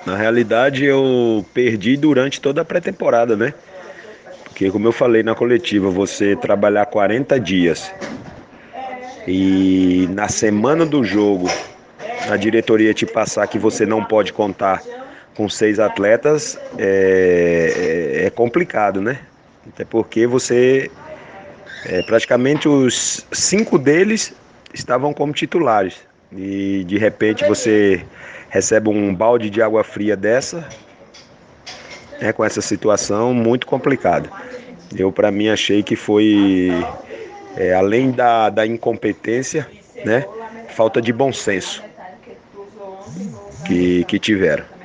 Na realidade, eu perdi durante toda a pré-temporada, né? Porque, como eu falei na coletiva, você trabalhar 40 dias e na semana do jogo a diretoria te passar que você não pode contar com 6 atletas é complicado, né? Até porque praticamente os 5 deles estavam como titulares e de repente você recebe um balde de água fria dessa, com essa situação muito complicada. Eu, para mim, achei que foi, além da incompetência, né, falta de bom senso que tiveram.